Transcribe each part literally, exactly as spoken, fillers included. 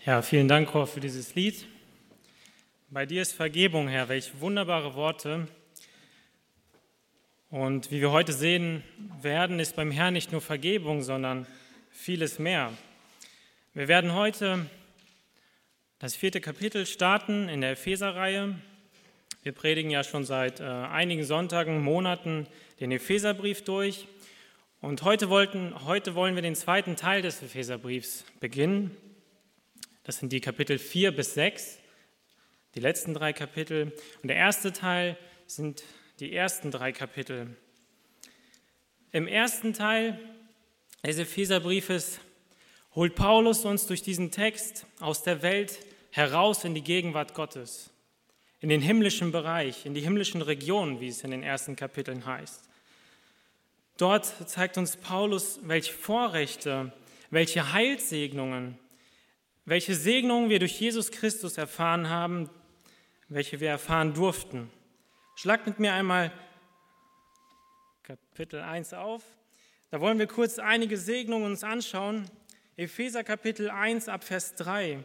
Ja, vielen Dank, Chor, für dieses Lied. Bei dir ist Vergebung, Herr, welch wunderbare Worte. Und wie wir heute sehen werden, ist beim Herrn nicht nur Vergebung, sondern vieles mehr. Wir werden heute das vierte Kapitel starten in der Epheserreihe. Wir predigen ja schon seit äh, einigen Sonntagen, Monaten den Epheserbrief durch. Und heute, wollten, heute wollen wir den zweiten Teil des Epheserbriefs beginnen. Das sind die Kapitel vier bis sechs, die letzten drei Kapitel. Und der erste Teil sind die ersten drei Kapitel. Im ersten Teil des Epheserbriefes holt Paulus uns durch diesen Text aus der Welt heraus in die Gegenwart Gottes, in den himmlischen Bereich, in die himmlischen Regionen, wie es in den ersten Kapiteln heißt. Dort zeigt uns Paulus, welche Vorrechte, welche Heilssegnungen, welche Segnungen wir durch Jesus Christus erfahren haben, welche wir erfahren durften. Schlagt mit mir einmal Kapitel eins auf. Da wollen wir kurz einige Segnungen uns anschauen. Epheser Kapitel eins ab Vers drei.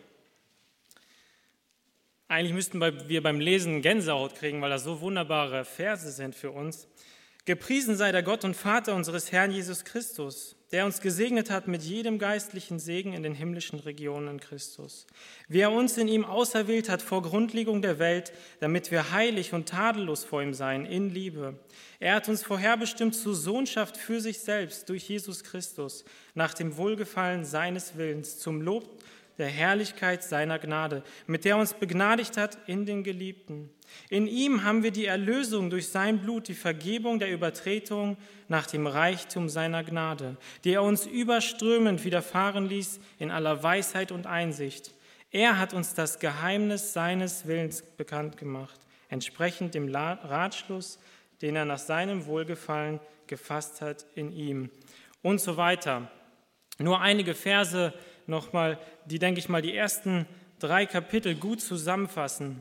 Eigentlich müssten wir beim Lesen Gänsehaut kriegen, weil das so wunderbare Verse sind für uns. Gepriesen sei der Gott und Vater unseres Herrn Jesus Christus, der uns gesegnet hat mit jedem geistlichen Segen in den himmlischen Regionen in Christus. Wie er uns in ihm auserwählt hat vor Grundlegung der Welt, damit wir heilig und tadellos vor ihm seien in Liebe. Er hat uns vorherbestimmt zur Sohnschaft für sich selbst durch Jesus Christus, nach dem Wohlgefallen seines Willens, zum Lob der Herrlichkeit seiner Gnade, mit der er uns begnadigt hat in den Geliebten. In ihm haben wir die Erlösung durch sein Blut, die Vergebung der Übertretungen nach dem Reichtum seiner Gnade, die er uns überströmend widerfahren ließ in aller Weisheit und Einsicht. Er hat uns das Geheimnis seines Willens bekannt gemacht, entsprechend dem Ratschluss, den er nach seinem Wohlgefallen gefasst hat in ihm. Und so weiter. Nur einige Verse nochmal, die, denke ich mal, die ersten drei Kapitel gut zusammenfassen.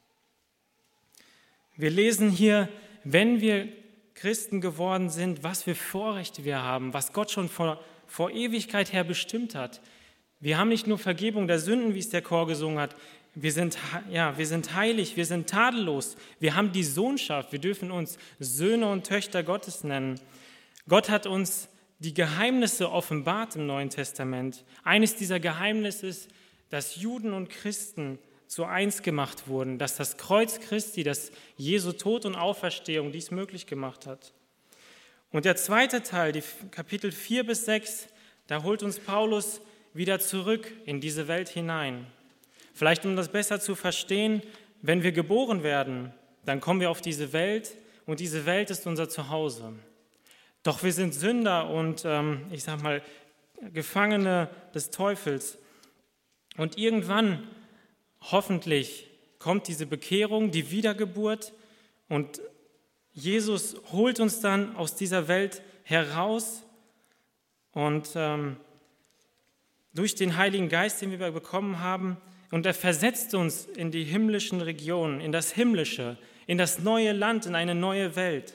Wir lesen hier, wenn wir Christen geworden sind, was für Vorrechte wir haben, was Gott schon vor, vor Ewigkeit her bestimmt hat. Wir haben nicht nur Vergebung der Sünden, wie es der Chor gesungen hat, wir sind, ja, wir sind heilig, wir sind tadellos, wir haben die Sohnschaft, wir dürfen uns Söhne und Töchter Gottes nennen. Gott hat uns die Geheimnisse offenbart im Neuen Testament. Eines dieser Geheimnisse ist, dass Juden und Christen zu eins gemacht wurden, dass das Kreuz Christi, dass Jesu Tod und Auferstehung dies möglich gemacht hat. Und der zweite Teil, die Kapitel vier bis sechs, da holt uns Paulus wieder zurück in diese Welt hinein. Vielleicht, um das besser zu verstehen, wenn wir geboren werden, dann kommen wir auf diese Welt und diese Welt ist unser Zuhause. Doch wir sind Sünder und, ähm, ich sag mal, Gefangene des Teufels. Und irgendwann, hoffentlich, kommt diese Bekehrung, die Wiedergeburt und Jesus holt uns dann aus dieser Welt heraus und ähm, durch den Heiligen Geist, den wir bekommen haben, und er versetzt uns in die himmlischen Regionen, in das Himmlische, in das neue Land, in eine neue Welt.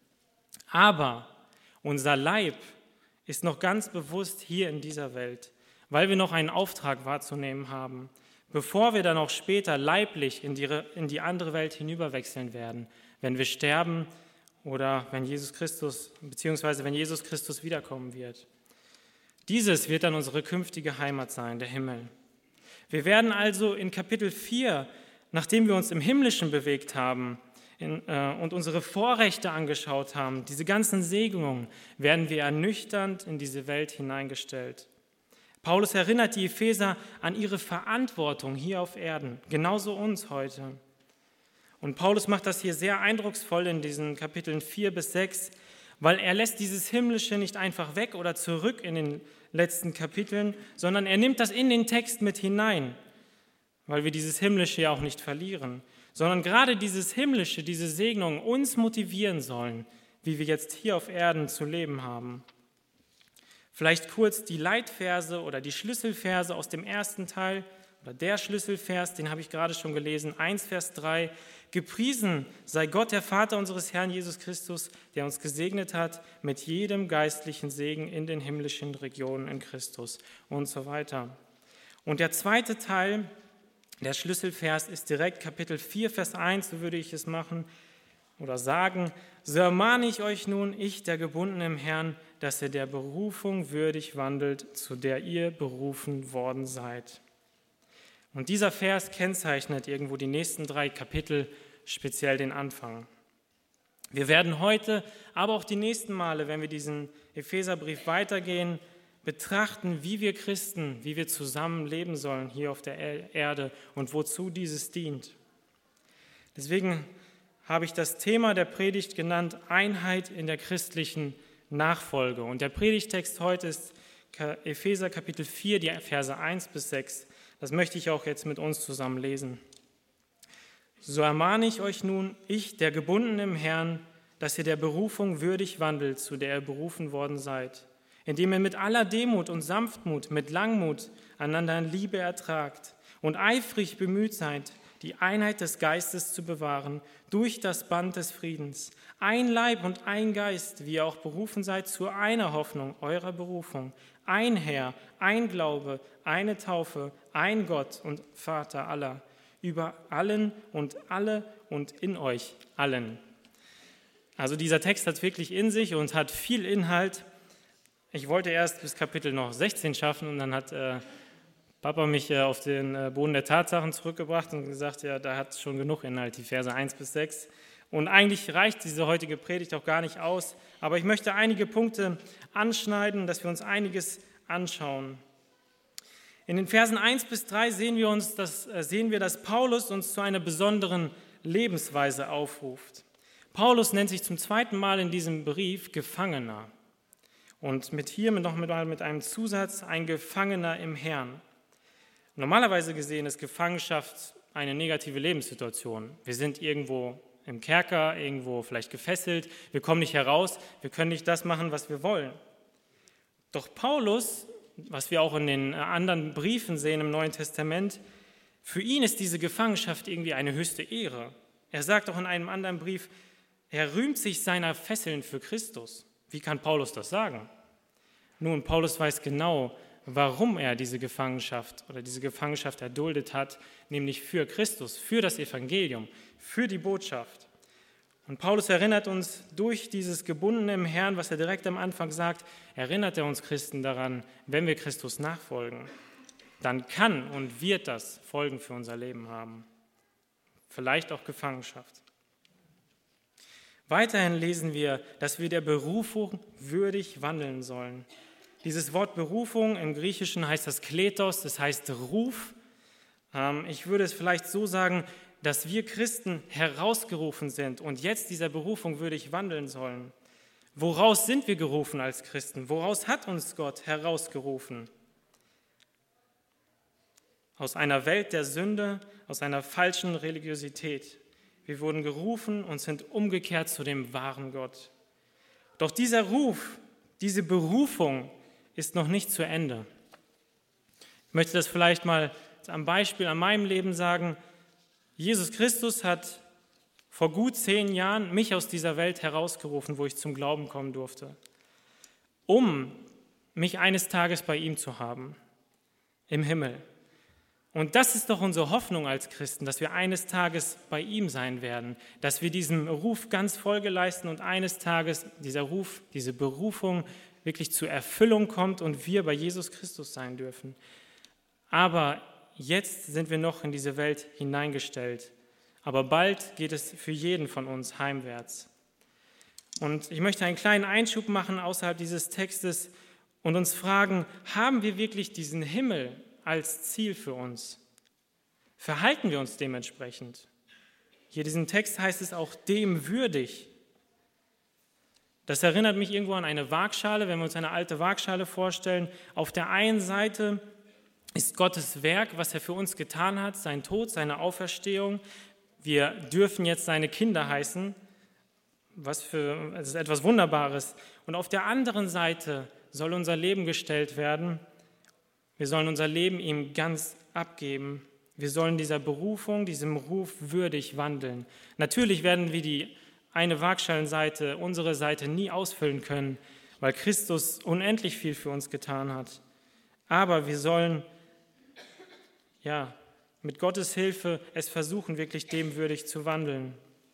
Aber unser Leib ist noch ganz bewusst hier in dieser Welt, weil wir noch einen Auftrag wahrzunehmen haben, bevor wir dann auch später leiblich in die, in die andere Welt hinüberwechseln werden, wenn wir sterben oder wenn Jesus Christus, beziehungsweise wenn Jesus Christus wiederkommen wird. Dieses wird dann unsere künftige Heimat sein, der Himmel. Wir werden also in Kapitel vier, nachdem wir uns im Himmlischen bewegt haben, In, äh, und unsere Vorrechte angeschaut haben, diese ganzen Segnungen, werden wir ernüchternd in diese Welt hineingestellt. Paulus erinnert die Epheser an ihre Verantwortung hier auf Erden, genauso uns heute. Und Paulus macht das hier sehr eindrucksvoll in diesen Kapiteln vier bis sechs, weil er lässt dieses Himmlische nicht einfach weg oder zurück in den letzten Kapiteln, sondern er nimmt das in den Text mit hinein, weil wir dieses Himmlische ja auch nicht verlieren, sondern gerade dieses Himmlische, diese Segnungen uns motivieren sollen, wie wir jetzt hier auf Erden zu leben haben. Vielleicht kurz die Leitverse oder die Schlüsselverse aus dem ersten Teil oder der Schlüsselvers, den habe ich gerade schon gelesen, eins Vers drei. Gepriesen sei Gott, der Vater unseres Herrn Jesus Christus, der uns gesegnet hat mit jedem geistlichen Segen in den himmlischen Regionen in Christus und so weiter. Und der zweite Teil, der Schlüsselvers, ist direkt Kapitel vier, Vers eins, so würde ich es machen oder sagen. So ermahne ich euch nun, ich, der Gebundene im Herrn, dass ihr der Berufung würdig wandelt, zu der ihr berufen worden seid. Und dieser Vers kennzeichnet irgendwo die nächsten drei Kapitel, speziell den Anfang. Wir werden heute, aber auch die nächsten Male, wenn wir diesen Epheserbrief weitergehen, betrachten, wie wir Christen, wie wir zusammen leben sollen hier auf der Erde und wozu dieses dient. Deswegen habe ich das Thema der Predigt genannt, Einheit in der christlichen Nachfolge. Und der Predigtext heute ist Epheser Kapitel vier, die Verse eins bis sechs. Das möchte ich auch jetzt mit uns zusammen lesen. So ermahne ich euch nun, ich, der Gebundene im Herrn, dass ihr der Berufung würdig wandelt, zu der ihr berufen worden seid, indem ihr mit aller Demut und Sanftmut, mit Langmut einander in Liebe ertragt und eifrig bemüht seid, die Einheit des Geistes zu bewahren durch das Band des Friedens. Ein Leib und ein Geist, wie ihr auch berufen seid, zu einer Hoffnung eurer Berufung. Ein Herr, ein Glaube, eine Taufe, ein Gott und Vater aller, über allen und alle und in euch allen. Also dieser Text hat wirklich in sich und hat viel Inhalt. Ich wollte erst bis Kapitel noch sechzehn schaffen und dann hat äh, Papa mich äh, auf den äh, Boden der Tatsachen zurückgebracht und gesagt, ja, da hat es schon genug Inhalt, die Verse eins bis sechs. Und eigentlich reicht diese heutige Predigt auch gar nicht aus, aber ich möchte einige Punkte anschneiden, dass wir uns einiges anschauen. In den Versen eins bis drei sehen wir, uns, dass, äh, sehen wir, dass Paulus uns zu einer besonderen Lebensweise aufruft. Paulus nennt sich zum zweiten Mal in diesem Brief Gefangener. Und mit hier noch mit, mit einem Zusatz, ein Gefangener im Herrn. Normalerweise gesehen ist Gefangenschaft eine negative Lebenssituation. Wir sind irgendwo im Kerker, irgendwo vielleicht gefesselt, wir kommen nicht heraus, wir können nicht das machen, was wir wollen. Doch Paulus, was wir auch in den anderen Briefen sehen im Neuen Testament, für ihn ist diese Gefangenschaft irgendwie eine höchste Ehre. Er sagt auch in einem anderen Brief, er rühmt sich seiner Fesseln für Christus. Wie kann Paulus das sagen? Nun, Paulus weiß genau, warum er diese Gefangenschaft oder diese Gefangenschaft erduldet hat, nämlich für Christus, für das Evangelium, für die Botschaft. Und Paulus erinnert uns durch dieses Gebundene im Herrn, was er direkt am Anfang sagt, erinnert er uns Christen daran, wenn wir Christus nachfolgen, dann kann und wird das Folgen für unser Leben haben. Vielleicht auch Gefangenschaft. Weiterhin lesen wir, dass wir der Berufung würdig wandeln sollen. Dieses Wort Berufung im Griechischen heißt das Kletos, das heißt Ruf. Ich würde es vielleicht so sagen, dass wir Christen herausgerufen sind und jetzt dieser Berufung würdig wandeln sollen. Woraus sind wir gerufen als Christen? Woraus hat uns Gott herausgerufen? Aus einer Welt der Sünde, aus einer falschen Religiosität. Wir wurden gerufen und sind umgekehrt zu dem wahren Gott. Doch dieser Ruf, diese Berufung ist noch nicht zu Ende. Ich möchte das vielleicht mal am Beispiel an meinem Leben sagen. Jesus Christus hat vor gut zehn Jahren mich aus dieser Welt herausgerufen, wo ich zum Glauben kommen durfte, um mich eines Tages bei ihm zu haben, im Himmel. Und das ist doch unsere Hoffnung als Christen, dass wir eines Tages bei ihm sein werden, dass wir diesem Ruf ganz Folge leisten und eines Tages dieser Ruf, diese Berufung wirklich zur Erfüllung kommt und wir bei Jesus Christus sein dürfen. Aber jetzt sind wir noch in diese Welt hineingestellt, aber bald geht es für jeden von uns heimwärts. Und ich möchte einen kleinen Einschub machen außerhalb dieses Textes und uns fragen, haben wir wirklich diesen Himmel als Ziel für uns? Verhalten wir uns dementsprechend? Hier in diesem Text heißt es auch dem würdig. Das erinnert mich irgendwo an eine Waagschale, wenn wir uns eine alte Waagschale vorstellen. Auf der einen Seite ist Gottes Werk, was er für uns getan hat, sein Tod, seine Auferstehung. Wir dürfen jetzt seine Kinder heißen, was für, das ist etwas Wunderbares. Und auf der anderen Seite soll unser Leben gestellt werden. Wir sollen unser Leben ihm ganz abgeben. Wir sollen dieser Berufung, diesem Ruf würdig wandeln. Natürlich werden wir die eine Waagschalenseite, unsere Seite nie ausfüllen können, weil Christus unendlich viel für uns getan hat. Aber wir sollen ja, mit Gottes Hilfe es versuchen, wirklich dem würdig zu wandeln.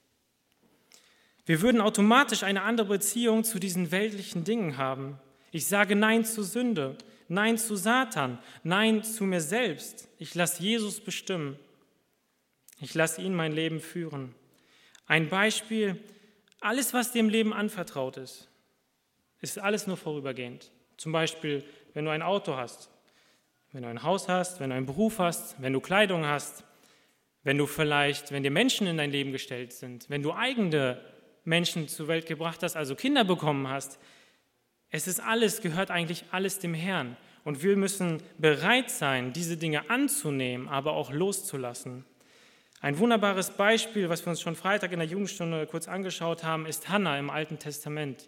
Wir würden automatisch eine andere Beziehung zu diesen weltlichen Dingen haben. Ich sage Nein zur Sünde, Nein zu Satan, Nein zu mir selbst. Ich lasse Jesus bestimmen. Ich lasse ihn mein Leben führen. Ein Beispiel, alles, was dir im Leben anvertraut ist, ist alles nur vorübergehend. Zum Beispiel, wenn du ein Auto hast, wenn du ein Haus hast, wenn du einen Beruf hast, wenn du Kleidung hast, wenn du vielleicht, wenn dir Menschen in dein Leben gestellt sind, wenn du eigene Menschen zur Welt gebracht hast, also Kinder bekommen hast. Es ist alles, gehört eigentlich alles dem Herrn. Und wir müssen bereit sein, diese Dinge anzunehmen, aber auch loszulassen. Ein wunderbares Beispiel, was wir uns schon Freitag in der Jugendstunde kurz angeschaut haben, ist Hannah im Alten Testament.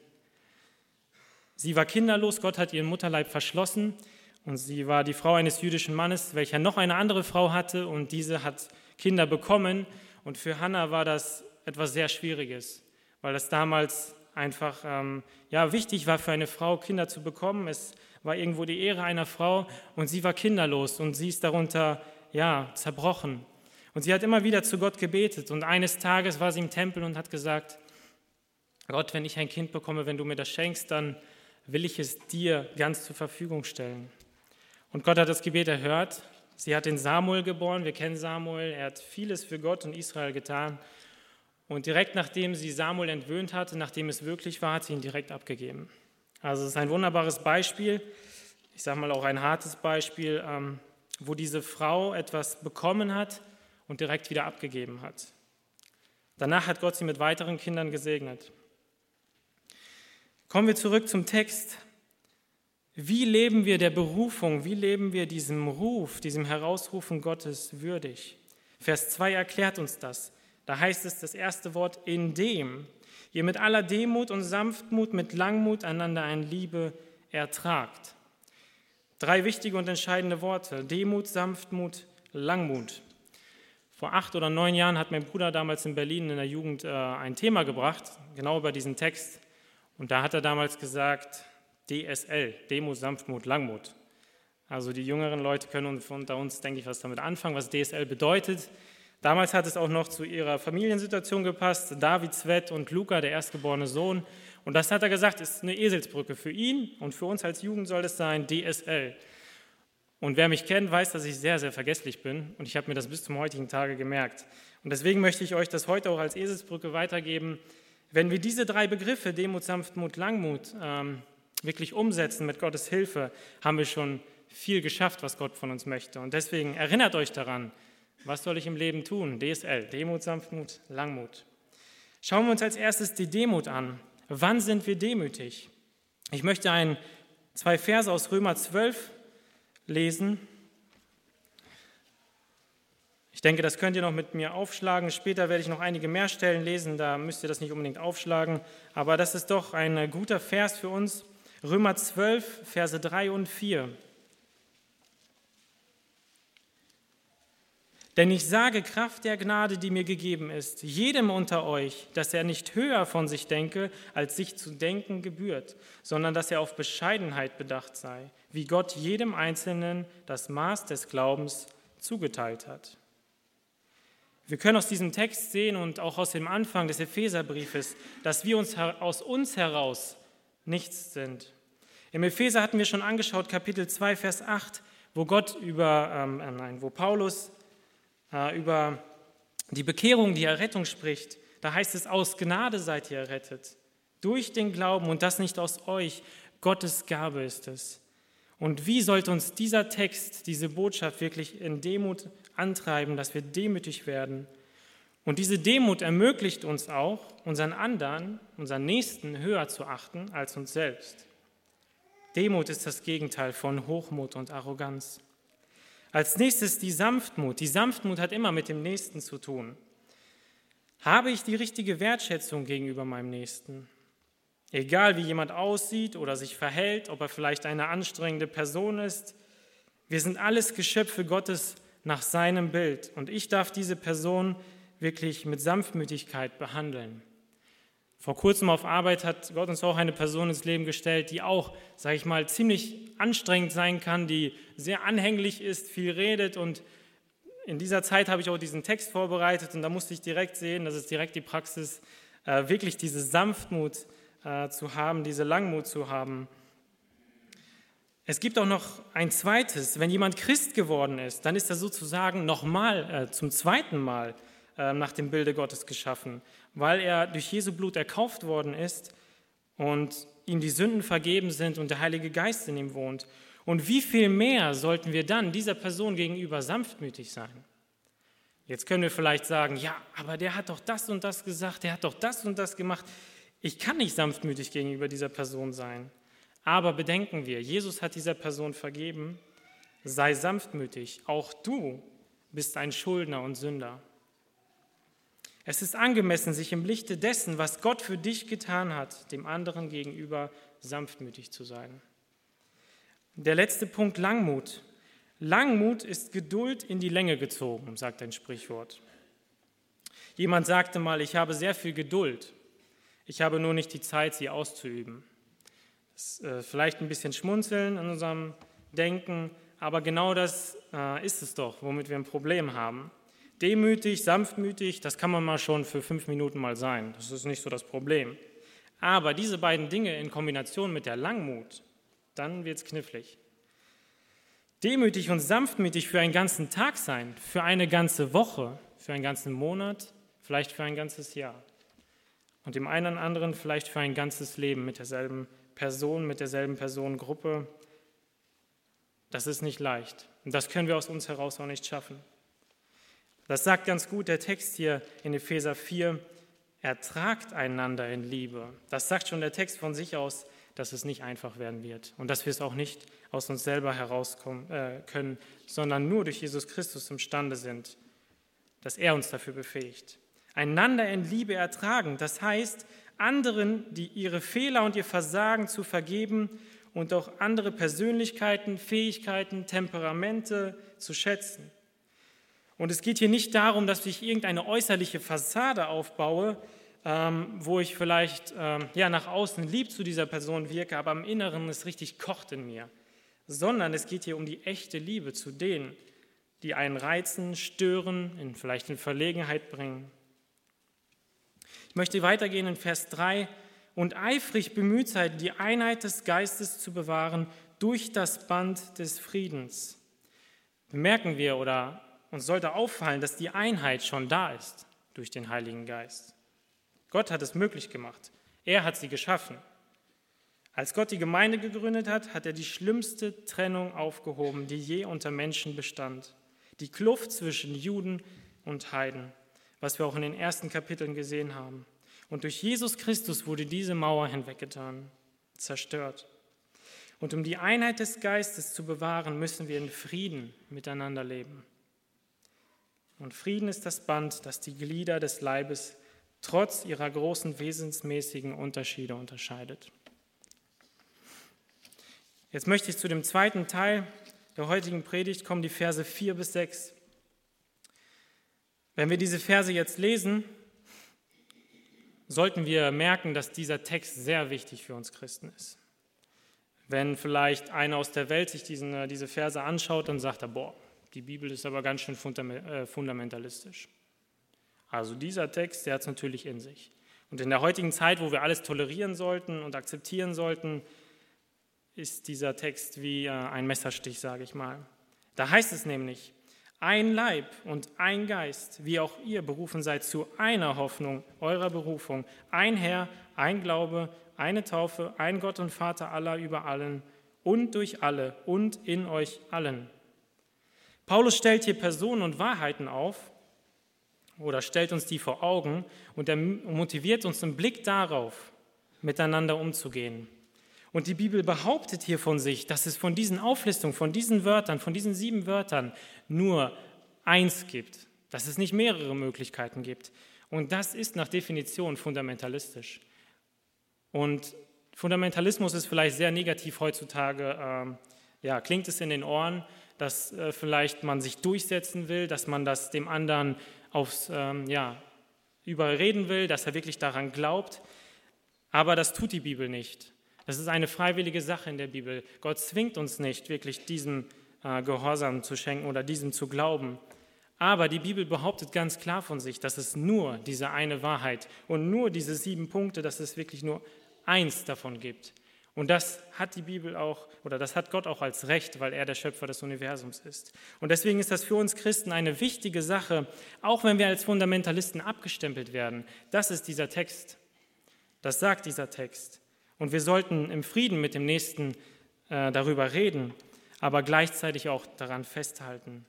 Sie war kinderlos, Gott hat ihren Mutterleib verschlossen und sie war die Frau eines jüdischen Mannes, welcher noch eine andere Frau hatte und diese hat Kinder bekommen. Und für Hannah war das etwas sehr Schwieriges, weil das damals einfach ähm, ja, wichtig war für eine Frau, Kinder zu bekommen. Es war irgendwo die Ehre einer Frau und sie war kinderlos und sie ist darunter ja, zerbrochen. Und sie hat immer wieder zu Gott gebetet und eines Tages war sie im Tempel und hat gesagt, Gott, wenn ich ein Kind bekomme, wenn du mir das schenkst, dann will ich es dir ganz zur Verfügung stellen. Und Gott hat das Gebet erhört. Sie hat den Samuel geboren, wir kennen Samuel, er hat vieles für Gott und Israel getan. Und direkt nachdem sie Samuel entwöhnt hatte, nachdem es wirklich war, hat sie ihn direkt abgegeben. Also es ist ein wunderbares Beispiel, ich sage mal auch ein hartes Beispiel, ähm, wo diese Frau etwas bekommen hat und direkt wieder abgegeben hat. Danach hat Gott sie mit weiteren Kindern gesegnet. Kommen wir zurück zum Text. Wie leben wir der Berufung, wie leben wir diesem Ruf, diesem Herausrufen Gottes würdig? Vers zwei erklärt uns das. Da heißt es das erste Wort, indem ihr mit aller Demut und Sanftmut, mit Langmut einander in Liebe ertragt. Drei wichtige und entscheidende Worte, Demut, Sanftmut, Langmut. Vor acht oder neun Jahren hat mein Bruder damals in Berlin in der Jugend äh, ein Thema gebracht, genau über diesen Text. Und da hat er damals gesagt, D S L, Demut, Sanftmut, Langmut. Also die jüngeren Leute können unter uns, denke ich, was damit anfangen, was D S L bedeutet. Damals hat es auch noch zu ihrer Familiensituation gepasst, David, Svet und Luca, der erstgeborene Sohn. Und das hat er gesagt, ist eine Eselsbrücke für ihn und für uns als Jugend soll es sein, D S L. Und wer mich kennt, weiß, dass ich sehr, sehr vergesslich bin und ich habe mir das bis zum heutigen Tage gemerkt. Und deswegen möchte ich euch das heute auch als Eselsbrücke weitergeben. Wenn wir diese drei Begriffe, Demut, Sanftmut, Langmut, ähm, wirklich umsetzen mit Gottes Hilfe, haben wir schon viel geschafft, was Gott von uns möchte. Und deswegen erinnert euch daran, was soll ich im Leben tun? D S L, Demut, Sanftmut, Langmut. Schauen wir uns als erstes die Demut an. Wann sind wir demütig? Ich möchte ein, zwei Verse aus Römer zwölf lesen. Ich denke, das könnt ihr noch mit mir aufschlagen. Später werde ich noch einige mehr Stellen lesen, da müsst ihr das nicht unbedingt aufschlagen. Aber das ist doch ein guter Vers für uns. Römer zwölf, Verse drei und vier. Denn ich sage Kraft der Gnade, die mir gegeben ist, jedem unter euch, dass er nicht höher von sich denke, als sich zu denken gebührt, sondern dass er auf Bescheidenheit bedacht sei, wie Gott jedem Einzelnen das Maß des Glaubens zugeteilt hat. Wir können aus diesem Text sehen und auch aus dem Anfang des Epheserbriefes, dass wir uns aus uns heraus nichts sind. Im Epheser hatten wir schon angeschaut, Kapitel zwei, Vers acht, wo Gott über, ähm, nein, wo Paulus äh, über die Bekehrung, die Errettung spricht. Da heißt es, aus Gnade seid ihr errettet, durch den Glauben und das nicht aus euch, Gottes Gabe ist es. Und wie sollte uns dieser Text, diese Botschaft wirklich in Demut antreiben, dass wir demütig werden? Und diese Demut ermöglicht uns auch, unseren anderen, unseren Nächsten höher zu achten als uns selbst. Demut ist das Gegenteil von Hochmut und Arroganz. Als nächstes die Sanftmut. Die Sanftmut hat immer mit dem Nächsten zu tun. Habe ich die richtige Wertschätzung gegenüber meinem Nächsten? Egal wie jemand aussieht oder sich verhält, ob er vielleicht eine anstrengende Person ist, wir sind alles Geschöpfe Gottes nach seinem Bild und ich darf diese Person wirklich mit Sanftmütigkeit behandeln. Vor kurzem auf Arbeit hat Gott uns auch eine Person ins Leben gestellt, die auch, sage ich mal, ziemlich anstrengend sein kann, die sehr anhänglich ist, viel redet und in dieser Zeit habe ich auch diesen Text vorbereitet und da musste ich direkt sehen, das ist direkt die Praxis, äh, wirklich diese Sanftmut äh, zu haben, diese Langmut zu haben. Es gibt auch noch ein zweites, wenn jemand Christ geworden ist, dann ist er sozusagen nochmal, äh, zum zweiten Mal äh, nach dem Bilde Gottes geschaffen, weil er durch Jesu Blut erkauft worden ist und ihm die Sünden vergeben sind und der Heilige Geist in ihm wohnt. Und wie viel mehr sollten wir dann dieser Person gegenüber sanftmütig sein? Jetzt können wir vielleicht sagen, ja, aber der hat doch das und das gesagt, der hat doch das und das gemacht. Ich kann nicht sanftmütig gegenüber dieser Person sein. Aber bedenken wir, Jesus hat dieser Person vergeben, sei sanftmütig, auch du bist ein Schuldner und Sünder. Es ist angemessen, sich im Lichte dessen, was Gott für dich getan hat, dem anderen gegenüber sanftmütig zu sein. Der letzte Punkt, Langmut. Langmut ist Geduld in die Länge gezogen, sagt ein Sprichwort. Jemand sagte mal, ich habe sehr viel Geduld, ich habe nur nicht die Zeit, sie auszuüben. Das ist äh, vielleicht ein bisschen schmunzeln in unserem Denken, aber genau das äh, ist es doch, womit wir ein Problem haben. Demütig, sanftmütig, das kann man mal schon für fünf Minuten mal sein, das ist nicht so das Problem. Aber diese beiden Dinge in Kombination mit der Langmut, dann wird es knifflig. Demütig und sanftmütig für einen ganzen Tag sein, für eine ganze Woche, für einen ganzen Monat, vielleicht für ein ganzes Jahr. Und dem einen oder anderen vielleicht für ein ganzes Leben mit derselben Person, mit derselben Personengruppe. Das ist nicht leicht. Und das können wir aus uns heraus auch nicht schaffen. Das sagt ganz gut der Text hier in Epheser vier, ertragt einander in Liebe. Das sagt schon der Text von sich aus, dass es nicht einfach werden wird und dass wir es auch nicht aus uns selber herauskommen äh, können, sondern nur durch Jesus Christus imstande sind, dass er uns dafür befähigt. Einander in Liebe ertragen, das heißt, anderen, die ihre Fehler und ihr Versagen zu vergeben und auch andere Persönlichkeiten, Fähigkeiten, Temperamente zu schätzen. Und es geht hier nicht darum, dass ich irgendeine äußerliche Fassade aufbaue, ähm, wo ich vielleicht ähm, ja, nach außen lieb zu dieser Person wirke, aber im Inneren es richtig kocht in mir. Sondern es geht hier um die echte Liebe zu denen, die einen reizen, stören, in, vielleicht in Verlegenheit bringen. Ich möchte weitergehen in Vers drei. Und eifrig bemüht seid, die Einheit des Geistes zu bewahren durch das Band des Friedens. Bemerken wir oder uns sollte auffallen, dass die Einheit schon da ist durch den Heiligen Geist. Gott hat es möglich gemacht. Er hat sie geschaffen. Als Gott die Gemeinde gegründet hat, hat er die schlimmste Trennung aufgehoben, die je unter Menschen bestand. Die Kluft zwischen Juden und Heiden, was wir auch in den ersten Kapiteln gesehen haben. Und durch Jesus Christus wurde diese Mauer hinweggetan, zerstört. Und um die Einheit des Geistes zu bewahren, müssen wir in Frieden miteinander leben. Und Frieden ist das Band, das die Glieder des Leibes trotz ihrer großen wesensmäßigen Unterschiede unterscheidet. Jetzt möchte ich zu dem zweiten Teil der heutigen Predigt kommen, die Verse vier bis sechs. Wenn wir diese Verse jetzt lesen, sollten wir merken, dass dieser Text sehr wichtig für uns Christen ist. Wenn vielleicht einer aus der Welt sich diesen, diese Verse anschaut, dann sagt er, boah, die Bibel ist aber ganz schön fundamentalistisch. Also dieser Text, der hat es natürlich in sich. Und in der heutigen Zeit, wo wir alles tolerieren sollten und akzeptieren sollten, ist dieser Text wie ein Messerstich, sage ich mal. Da heißt es nämlich, ein Leib und ein Geist, wie auch ihr berufen seid zu einer Hoffnung eurer Berufung, ein Herr, ein Glaube, eine Taufe, ein Gott und Vater aller über allen und durch alle und in euch allen. Paulus stellt hier Personen und Wahrheiten auf oder stellt uns die vor Augen und er motiviert uns im Blick darauf, miteinander umzugehen. Und die Bibel behauptet hier von sich, dass es von diesen Auflistungen, von diesen Wörtern, von diesen sieben Wörtern nur eins gibt, dass es nicht mehrere Möglichkeiten gibt. Und das ist nach Definition fundamentalistisch. Und Fundamentalismus ist vielleicht sehr negativ heutzutage, ähm, ja, klingt es in den Ohren, dass äh, vielleicht man sich durchsetzen will, dass man das dem anderen aufs, ähm, ja, überreden will, dass er wirklich daran glaubt. Aber das tut die Bibel nicht. Das ist eine freiwillige Sache in der Bibel. Gott zwingt uns nicht, wirklich diesem äh, Gehorsam zu schenken oder diesem zu glauben. Aber die Bibel behauptet ganz klar von sich, dass es nur diese eine Wahrheit und nur diese sieben Punkte, dass es wirklich nur eins davon gibt. Und das hat die Bibel auch, oder das hat Gott auch als Recht, weil er der Schöpfer des Universums ist. Und deswegen ist das für uns Christen eine wichtige Sache, auch wenn wir als Fundamentalisten abgestempelt werden. Das ist dieser Text. Das sagt dieser Text. Und wir sollten im Frieden mit dem Nächsten äh, darüber reden, aber gleichzeitig auch daran festhalten.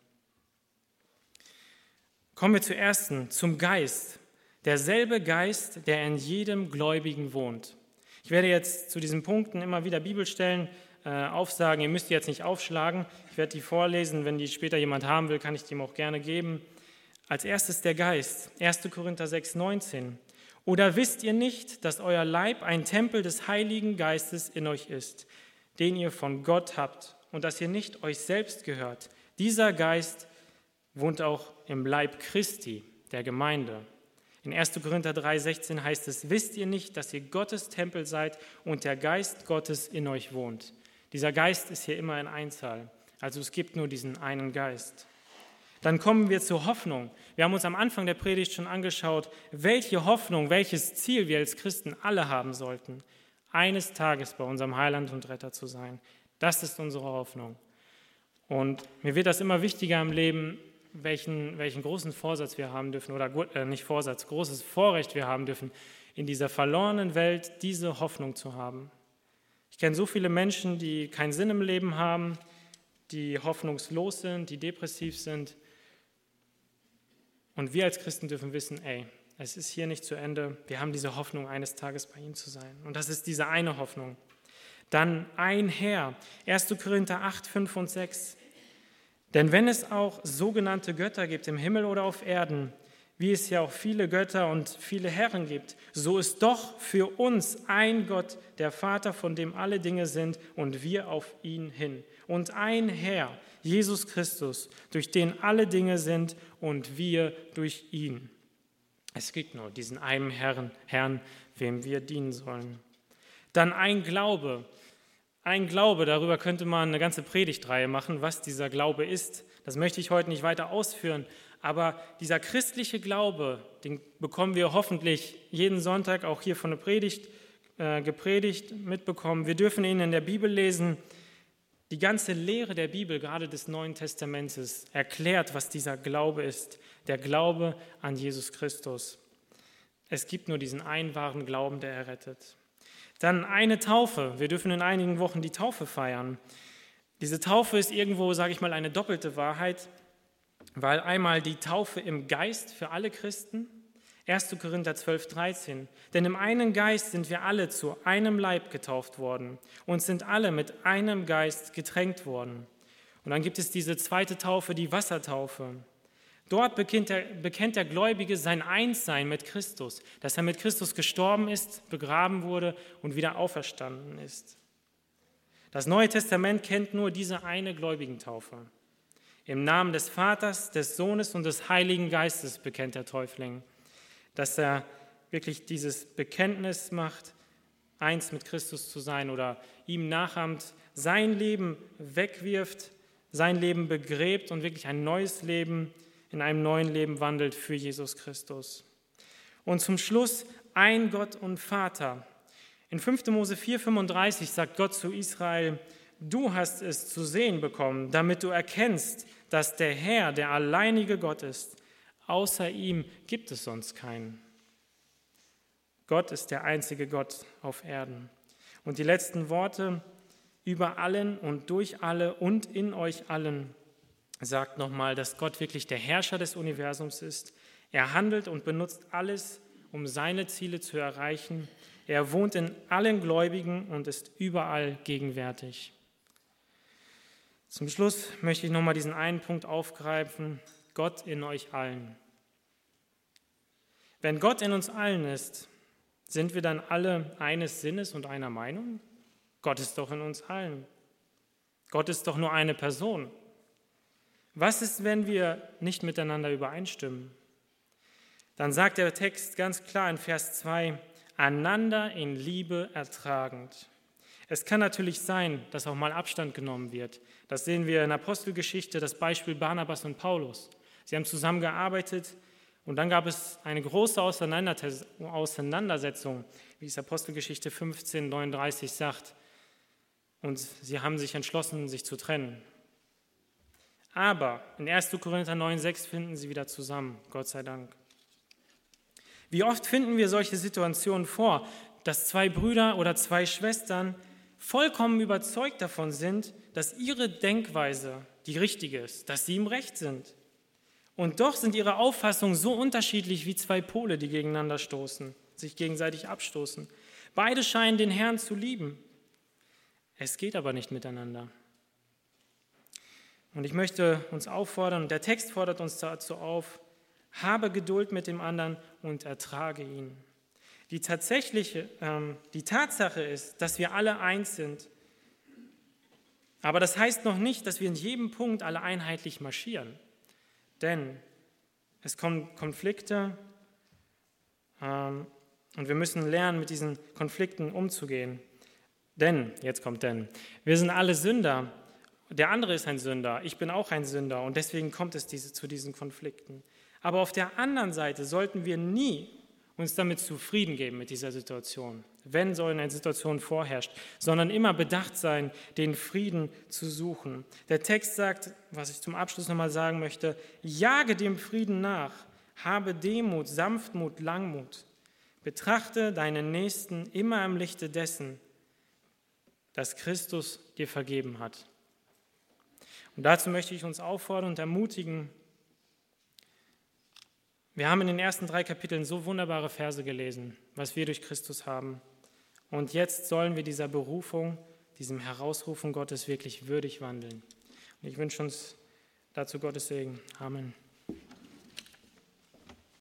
Kommen wir zur ersten, zum Geist. Derselbe Geist, der in jedem Gläubigen wohnt. Ich werde jetzt zu diesen Punkten immer wieder Bibelstellen äh, aufsagen. Ihr müsst die jetzt nicht aufschlagen. Ich werde die vorlesen. Wenn die später jemand haben will, kann ich die ihm auch gerne geben. Als erstes der Geist. erster Korinther sechs, neunzehn. Oder wisst ihr nicht, dass euer Leib ein Tempel des Heiligen Geistes in euch ist, den ihr von Gott habt und dass ihr nicht euch selbst gehört? Dieser Geist wohnt auch im Leib Christi, der Gemeinde. In erster Korinther drei, sechzehn heißt es, wisst ihr nicht, dass ihr Gottes Tempel seid und der Geist Gottes in euch wohnt? Dieser Geist ist hier immer in Einzahl, also es gibt nur diesen einen Geist. Dann kommen wir zur Hoffnung. Wir haben uns am Anfang der Predigt schon angeschaut, welche Hoffnung, welches Ziel wir als Christen alle haben sollten, eines Tages bei unserem Heiland und Retter zu sein. Das ist unsere Hoffnung. Und mir wird das immer wichtiger im Leben, welchen, welchen großen Vorsatz wir haben dürfen, oder äh, nicht Vorsatz, großes Vorrecht wir haben dürfen, in dieser verlorenen Welt diese Hoffnung zu haben. Ich kenne so viele Menschen, die keinen Sinn im Leben haben, die hoffnungslos sind, die depressiv sind. Und wir als Christen dürfen wissen, ey, es ist hier nicht zu Ende. Wir haben diese Hoffnung, eines Tages bei ihm zu sein. Und das ist diese eine Hoffnung. Dann ein Herr, erster Korinther acht, fünf und sechs. Denn wenn es auch sogenannte Götter gibt im Himmel oder auf Erden, wie es ja auch viele Götter und viele Herren gibt, so ist doch für uns ein Gott, der Vater, von dem alle Dinge sind und wir auf ihn hin. Und ein Herr, Jesus Christus, durch den alle Dinge sind und wir durch ihn. Es gibt nur diesen einen Herrn, Herrn, wem wir dienen sollen. Dann ein Glaube. Ein Glaube, darüber könnte man eine ganze Predigtreihe machen, was dieser Glaube ist. Das möchte ich heute nicht weiter ausführen, aber dieser christliche Glaube, den bekommen wir hoffentlich jeden Sonntag auch hier von der Predigt äh, gepredigt mitbekommen. Wir dürfen ihn in der Bibel lesen. Die ganze Lehre der Bibel, gerade des Neuen Testamentes, erklärt, was dieser Glaube ist, der Glaube an Jesus Christus. Es gibt nur diesen einen wahren Glauben, der errettet. Dann eine Taufe. Wir dürfen in einigen Wochen die Taufe feiern. Diese Taufe ist irgendwo, sage ich mal, eine doppelte Wahrheit, weil einmal die Taufe im Geist für alle Christen, erster Korinther zwölf, dreizehn, denn im einen Geist sind wir alle zu einem Leib getauft worden und sind alle mit einem Geist getränkt worden. Und dann gibt es diese zweite Taufe, die Wassertaufe. Dort bekennt der, bekennt der Gläubige sein Einssein mit Christus, dass er mit Christus gestorben ist, begraben wurde und wieder auferstanden ist. Das Neue Testament kennt nur diese eine Gläubigentaufe. Im Namen des Vaters, des Sohnes und des Heiligen Geistes bekennt der Täufling, dass er wirklich dieses Bekenntnis macht, eins mit Christus zu sein oder ihm nachahmt, sein Leben wegwirft, sein Leben begräbt und wirklich ein neues Leben in einem neuen Leben wandelt für Jesus Christus. Und zum Schluss ein Gott und Vater. In fünfter Mose vier, fünfunddreißig sagt Gott zu Israel, du hast es zu sehen bekommen, damit du erkennst, dass der Herr der alleinige Gott ist. Außer ihm gibt es sonst keinen. Gott ist der einzige Gott auf Erden. Und die letzten Worte, über allen und durch alle und in euch allen, sagt nochmal, dass Gott wirklich der Herrscher des Universums ist. Er handelt und benutzt alles, um seine Ziele zu erreichen. Er wohnt in allen Gläubigen und ist überall gegenwärtig. Zum Schluss möchte ich nochmal diesen einen Punkt aufgreifen, Gott in euch allen. Wenn Gott in uns allen ist, sind wir dann alle eines Sinnes und einer Meinung? Gott ist doch in uns allen. Gott ist doch nur eine Person. Was ist, wenn wir nicht miteinander übereinstimmen? Dann sagt der Text ganz klar in Vers zwei, einander in Liebe ertragend. Es kann natürlich sein, dass auch mal Abstand genommen wird. Das sehen wir in der Apostelgeschichte, das Beispiel Barnabas und Paulus. Sie haben zusammengearbeitet und dann gab es eine große Auseinandersetzung, wie es Apostelgeschichte fünfzehn, neununddreißig sagt. Und sie haben sich entschlossen, sich zu trennen. Aber in erster Korinther neun, sechs finden sie wieder zusammen, Gott sei Dank. Wie oft finden wir solche Situationen vor, dass zwei Brüder oder zwei Schwestern vollkommen überzeugt davon sind, dass ihre Denkweise die richtige ist, dass sie im Recht sind. Und doch sind ihre Auffassungen so unterschiedlich wie zwei Pole, die gegeneinander stoßen, sich gegenseitig abstoßen. Beide scheinen den Herrn zu lieben. Es geht aber nicht miteinander. Und ich möchte uns auffordern, und der Text fordert uns dazu auf, habe Geduld mit dem anderen und ertrage ihn. Die tatsächliche, ähm, die Tatsache ist, dass wir alle eins sind. Aber das heißt noch nicht, dass wir in jedem Punkt alle einheitlich marschieren. Denn es kommen Konflikte ähm, und wir müssen lernen, mit diesen Konflikten umzugehen. Denn, jetzt kommt denn, wir sind alle Sünder. Der andere ist ein Sünder, ich bin auch ein Sünder und deswegen kommt es diese, zu diesen Konflikten. Aber auf der anderen Seite sollten wir nie uns damit zufrieden geben mit dieser Situation, wenn so eine Situation vorherrscht, sondern immer bedacht sein, den Frieden zu suchen. Der Text sagt, was ich zum Abschluss nochmal sagen möchte, jage dem Frieden nach, habe Demut, Sanftmut, Langmut. Betrachte deinen Nächsten immer im Lichte dessen, dass Christus dir vergeben hat. Und dazu möchte ich uns auffordern und ermutigen. Wir haben in den ersten drei Kapiteln so wunderbare Verse gelesen, was wir durch Christus haben. Und jetzt sollen wir dieser Berufung, diesem Herausrufen Gottes wirklich würdig wandeln. Und ich wünsche uns dazu Gottes Segen. Amen.